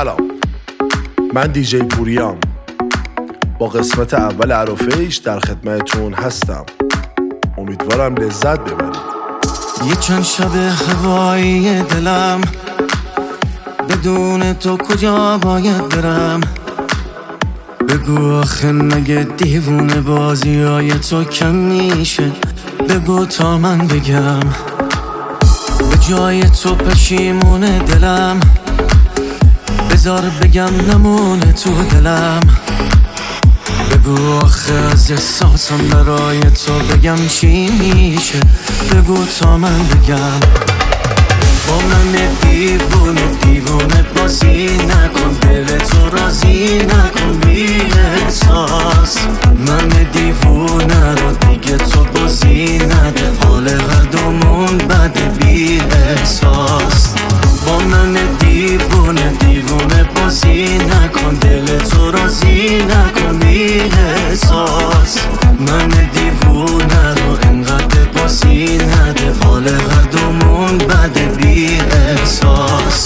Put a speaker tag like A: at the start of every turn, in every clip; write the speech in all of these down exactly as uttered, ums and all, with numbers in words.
A: سلام، من دیجی پوریام با قسمت اول عرفه‌ایش در خدمتتون هستم. امیدوارم لذت ببرید.
B: یه چند شب هوایی دلم، بدون تو کجا باید برم؟ بگو آخه مگه دیوونه بازی های تو کم میشه؟ بگو تا من بگم. به جای تو پشیمونه دلم، بذار بگم نمونه تو دلم. بگو آخه از احساسم برای تو بگم چی میشه؟ بگو تا من بگم. با من دیوونه دیوونه بازی نکن، دل تو راضی نکن بی احساس. من دیوونه رو دیگه تو بازی نده، حال هر دومون بده بی احساس. با من دیوونه دیوونه بازی نکن، دل تو راضی نکن بی احساس. من دیوونه رو انقدر بازی نده، حال هر دومون بده بی احساس.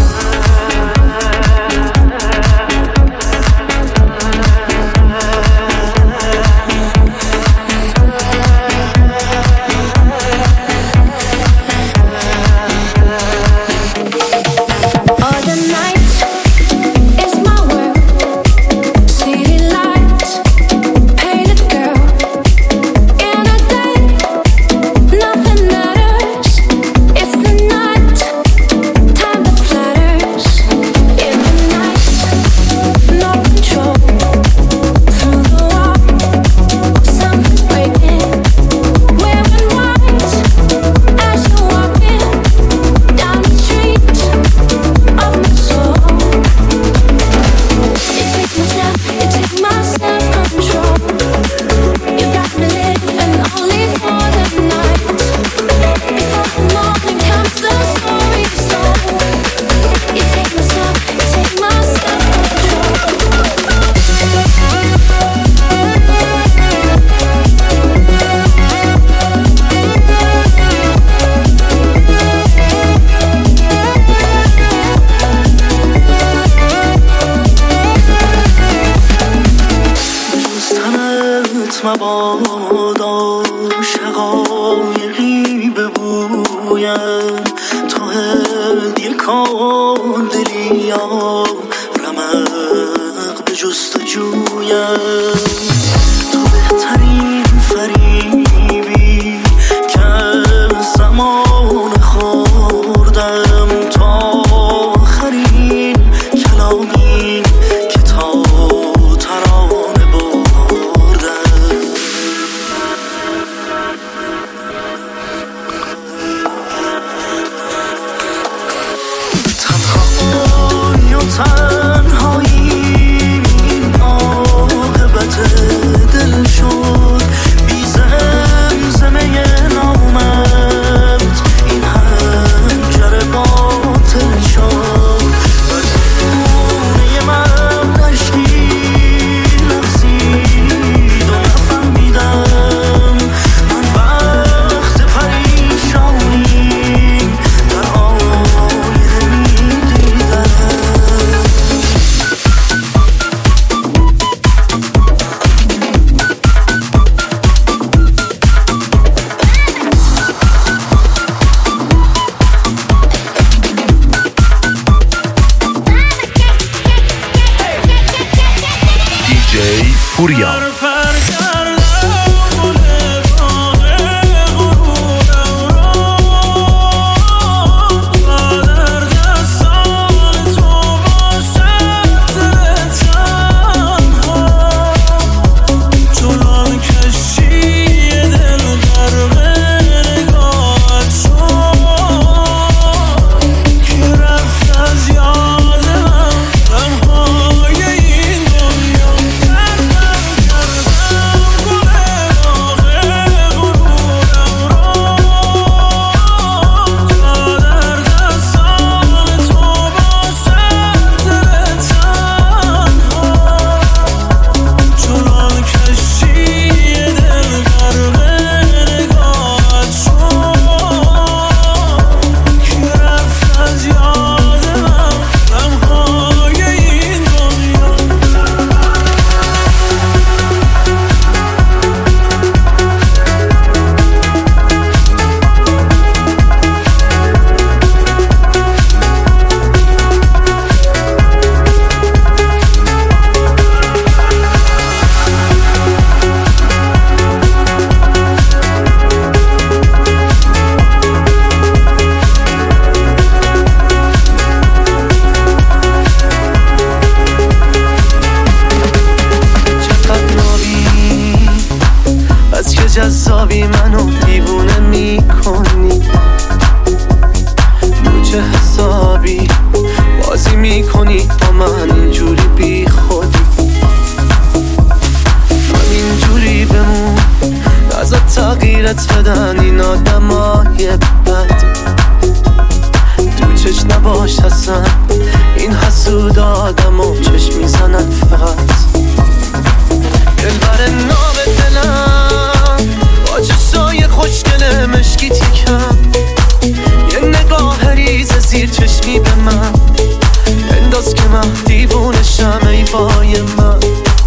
C: مبادا شقایقی ببویم، تو دل کن دلیا رمق به جستجویم. تو بهترین فریبی که زمان خوردم، تا آخرین کلامی که تا ترانه بردم. تنهایی و تنهایی این عاقبت دل شد، بی زمزمه نامت این حنجره باطل شد. بر خونه من عشقی لغزید و نفهمیدم من وقت پریشانی در آینه میدیدم.
A: دیجی پوریام.
C: شدن این آدمای بد، تو چشم نباش هستن این حسود آدم و چشم میزنن فقط. دلبر نام دلم با چشای خوشگل مشکی تیکم، یه نگاه ریز زیر چشمی به من انداز که من دیوونشم. ای وای من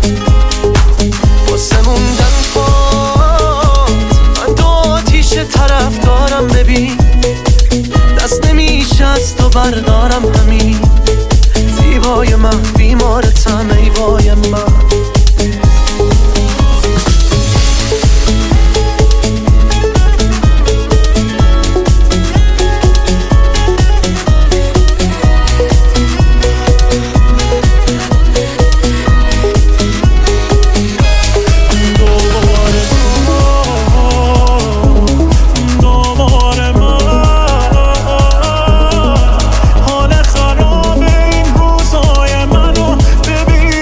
C: واسه موندن پات من دو آتیش طرف دارم، ببین دست نمیشه از تو بردارم همین. زیبای من بیمارتم ای وای من.
D: حال خراب این روزای منو ببین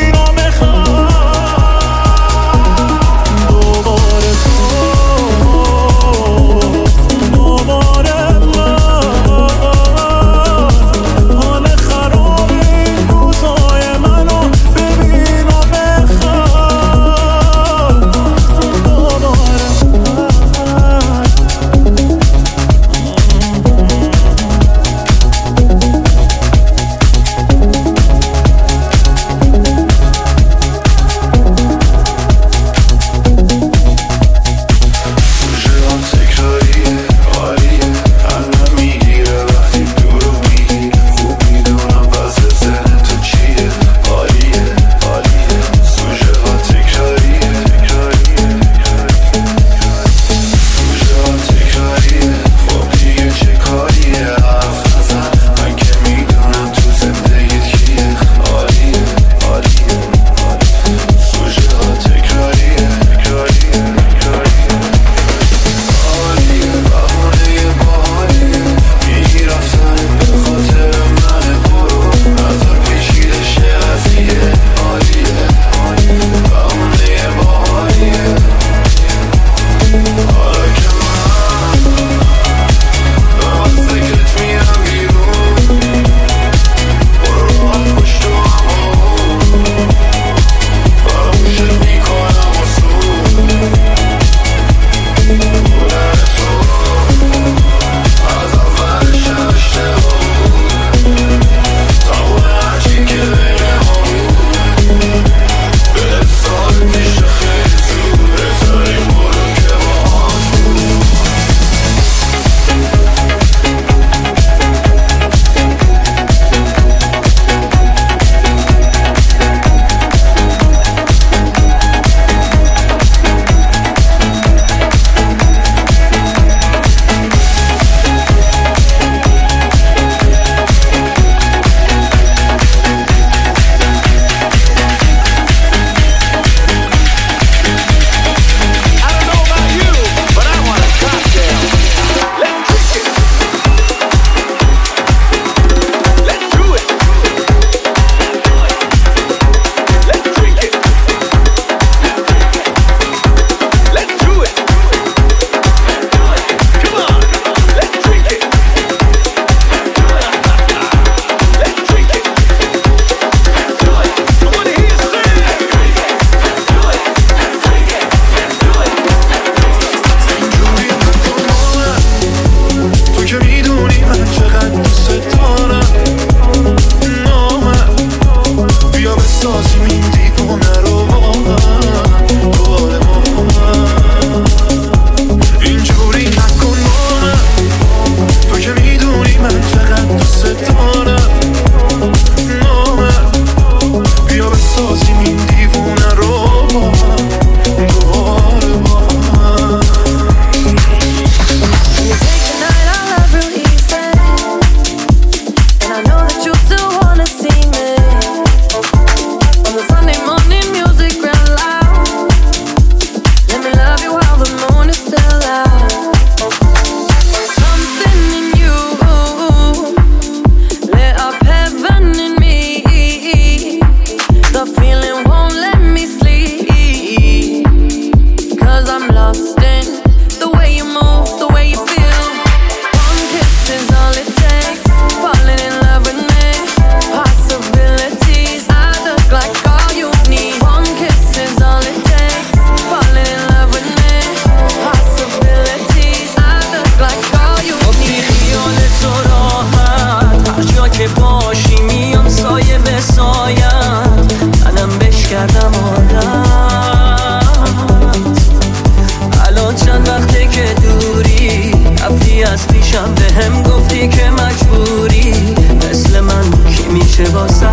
C: از پیشم به هم گفتی که مجبوری مثل من کی میشه واسه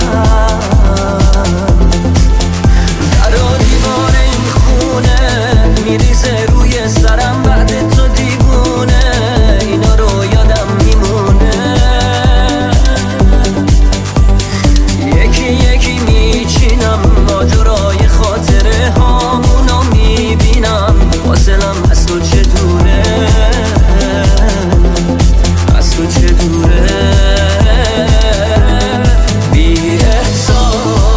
C: در و دیوار این خونه میریزه روی سرم بعد تو دیوونه اینا رو یادم میمونه یکی یکی میچینم ماجرای خاطره هامونو میبینم فاصلم از تو چه دوره از تو چه دوره بی احساس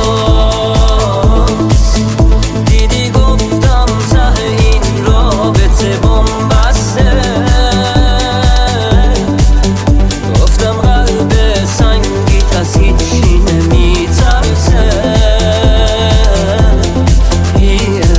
C: دیدی گفتم ته این رابطه بنبسته گفتم قلب سنگیت از هیچی نمیترسه بی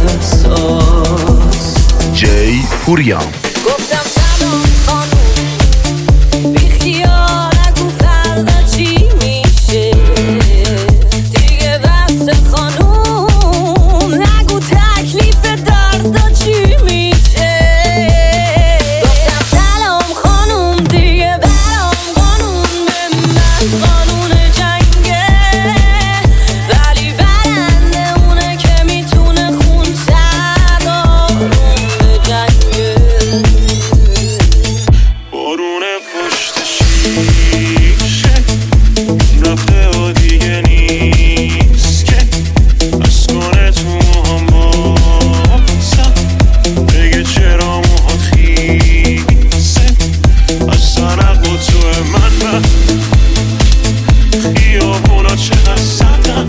C: احساس
A: جی پوریام
D: گفتم سلام خانوم بی خیال نگو فردا چی میشه دیگه بس خانوم نگو تکلیف دردا چی میشه گفتم سلام خانوم دیگه برام قانون به من قانون جنگه ولی برنده اونه که میتونه خون سر آروم به جنگه
E: بارون پشت شیشه رفته و دیگه نیست که از کنه تو موهام باسم بگه چرا موها خیسه از سرق و تو من و خیابونا چقدر سردم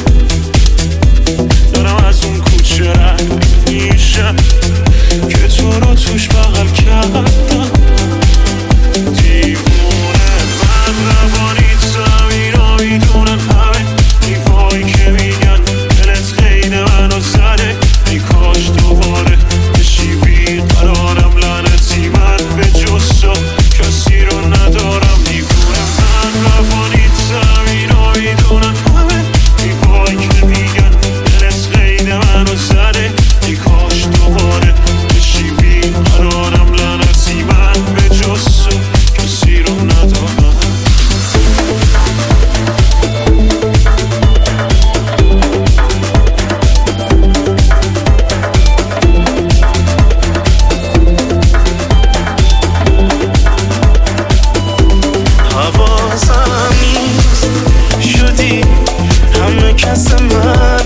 E: دارم از اون کوچه رد میشم که تو رو توش بغل کردم دیوونه من روانی زمین رو میدونن همه دیوایی که میگن دلت غیر منو زده ای کاش دوباره بشی بیقرارم لعنتی من به جز تو کسی رو ندارم دیوونه من روانی زمین رو میدونن همه دیوایی که میگن دلت غیر منو زده ای کاش دوباره بشی بیقرارم لعنتی من به جز تو کسی رو ندارم حواسم نیست شدی همه کس من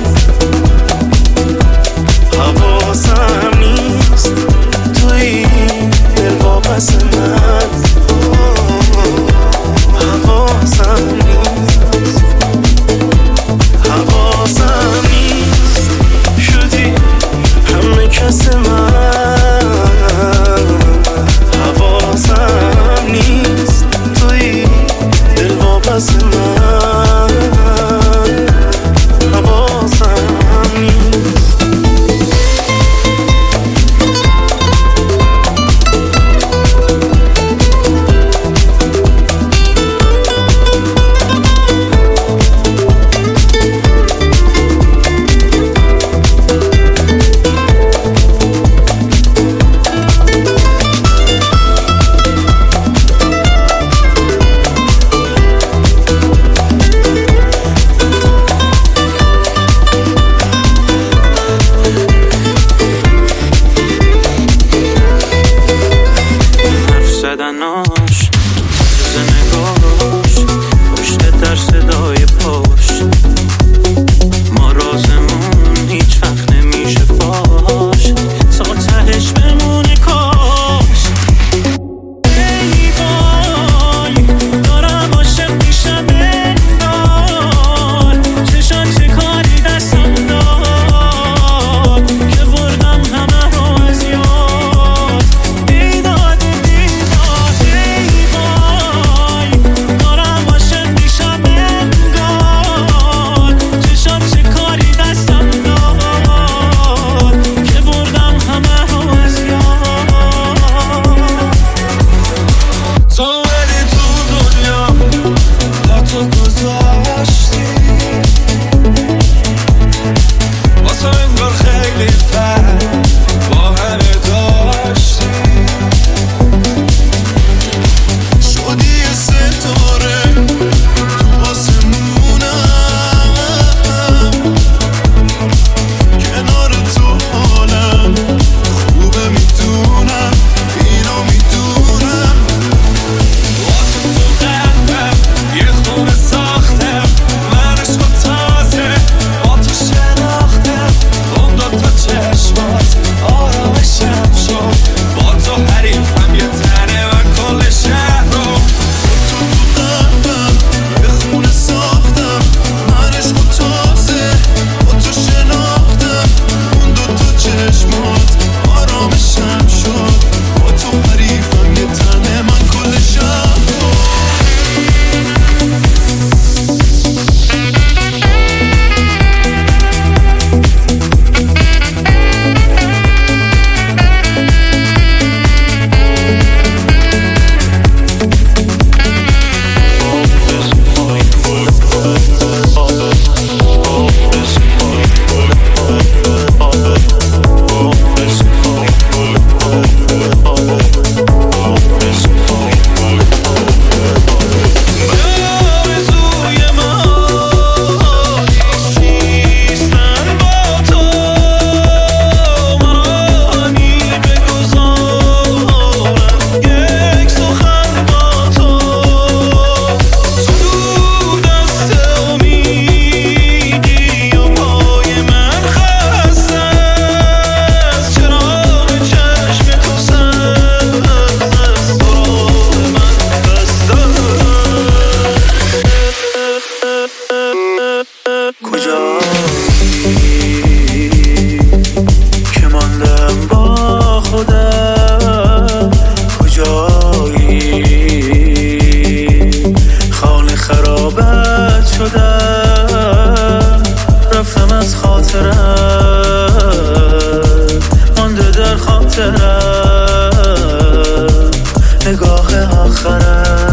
E: حواسم نیست توی دل واپس من حواسم نیست حواسم نیست شدی همه کس من حواسم نیست توی دل واپس من حواسم نیست حرف زدناش روز نگاش پشت در صدای پشت ما رازمون هیچ وقت نمیشه فاش تا تهش بمونه کاش ای وای دارم عاشق میشم انگار چشان چه کاری دستم داد که بردم همه رو از یاد ای داد ای داد ای
C: آخه آخرم.